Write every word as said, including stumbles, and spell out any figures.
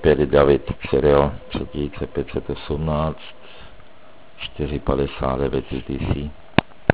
opět David Cyril, třetí C pět set osmnáct, čtyři padesát devět U T C.